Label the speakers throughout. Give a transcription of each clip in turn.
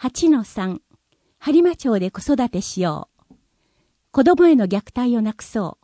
Speaker 1: 8-3 播磨町で子育てしよう。子供への虐待をなくそう。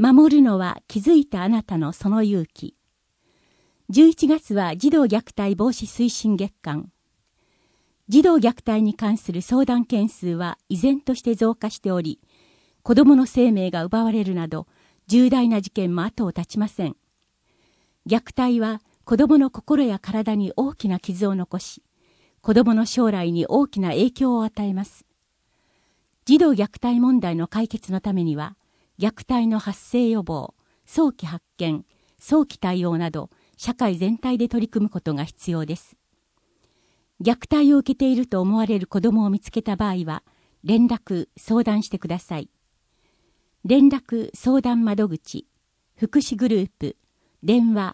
Speaker 1: 守るのは気づいたあなたのその勇気。11月は児童虐待防止推進月間。児童虐待に関する相談件数は依然として増加しており、子供の生命が奪われるなど重大な事件も後を絶ちません。虐待は子供の心や体に大きな傷を残し、子供の将来に大きな影響を与えます。児童虐待問題の解決のためには、虐待の発生予防、早期発見、早期対応など、社会全体で取り組むことが必要です。虐待を受けていると思われる子供を見つけた場合は、連絡、相談してください。連絡相談窓口、福祉グループ、電話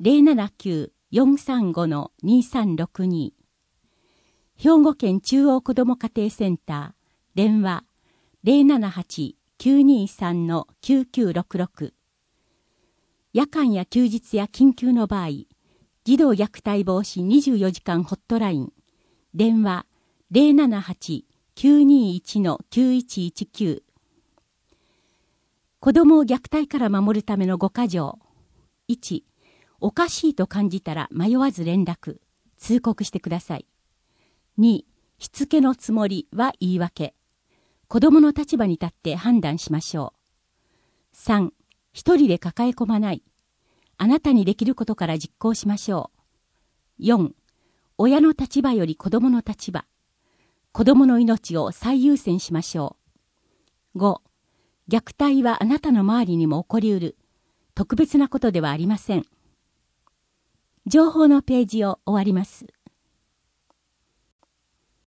Speaker 1: 079-435-2362。兵庫県中央子ども家庭センター、電話 078-923-9966。夜間や休日や緊急の場合、児童虐待防止24時間ホットライン、電話 078-921-9119。子供を虐待から守るための5か条。1、おかしいと感じたら迷わず連絡、通告してください。2、しつけのつもりは言い訳。子供の立場に立って判断しましょう。3、一人で抱え込まない。あなたにできることから実行しましょう。4、親の立場より子供の立場。子供の命を最優先しましょう。5、虐待はあなたの周りにも起こりうる。特別なことではありません。情報のページを終わります。